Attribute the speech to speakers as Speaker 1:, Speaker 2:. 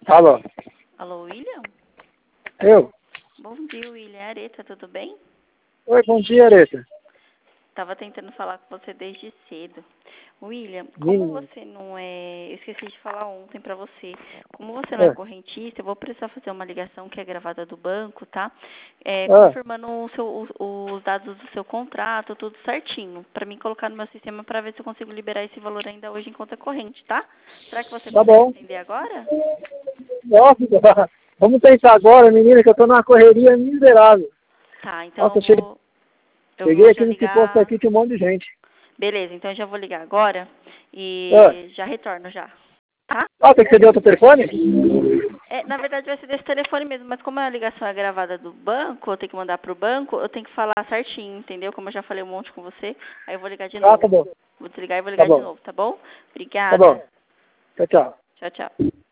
Speaker 1: Alô?
Speaker 2: Alô, William?
Speaker 1: Eu?
Speaker 2: Bom dia, William. É Areta, tudo bem?
Speaker 1: Oi, bom dia, Areta.
Speaker 2: Tava tentando falar com você desde cedo. William, como
Speaker 1: Menino.
Speaker 2: você não é... Eu esqueci de falar ontem pra você. Como você não é correntista, eu vou precisar fazer uma ligação que é gravada do banco, tá? Confirmando os dados do seu contrato, tudo certinho. Pra mim colocar no meu sistema pra ver se eu consigo liberar esse valor ainda hoje em conta corrente, tá? Será que você
Speaker 1: Tá
Speaker 2: consegue
Speaker 1: bom.
Speaker 2: atender agora?
Speaker 1: Nossa, vamos pensar agora, menina, que eu tô numa correria miserável.
Speaker 2: Tá, então
Speaker 1: Nossa,
Speaker 2: eu
Speaker 1: cheguei
Speaker 2: vou já
Speaker 1: aqui nesse posto
Speaker 2: ligar...
Speaker 1: aqui, tinha um monte de gente.
Speaker 2: Beleza, então eu já vou ligar agora e já retorno já, tá?
Speaker 1: Tem que ser de outro telefone?
Speaker 2: Na verdade vai ser desse telefone mesmo, mas como a ligação é gravada do banco, eu tenho que mandar pro banco, eu tenho que falar certinho, entendeu? Como eu já falei um monte com você, aí eu vou ligar de novo.
Speaker 1: Tá bom.
Speaker 2: Vou desligar e vou
Speaker 1: Tá
Speaker 2: ligar de
Speaker 1: bom.
Speaker 2: novo, tá bom?
Speaker 1: Tá bom.
Speaker 2: Obrigada.
Speaker 1: Tchau, tchau.
Speaker 2: Tchau, tchau.